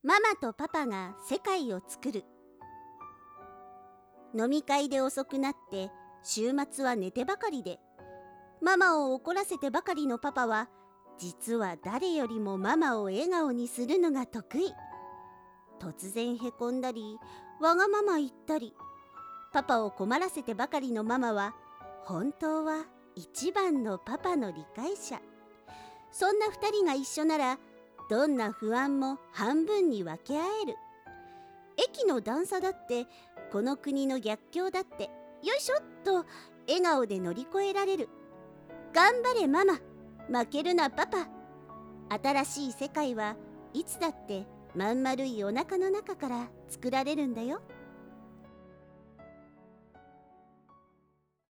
ママとパパが世界を作る。飲み会で遅くなって週末は寝てばかりで、ママを怒らせてばかりのパパは、実は誰よりもママを笑顔にするのが得意。突然へこんだり、わがまま言ったり、パパを困らせてばかりのママは、本当は一番のパパの理解者。そんな二人が一緒なら、どんな不安も半分に分け合える。駅の段差だって、この国の逆境だって、よいしょっと笑顔で乗り越えられる。頑張れママ、負けるなパパ。新しい世界はいつだってまん丸いお腹の中から作られるんだよ。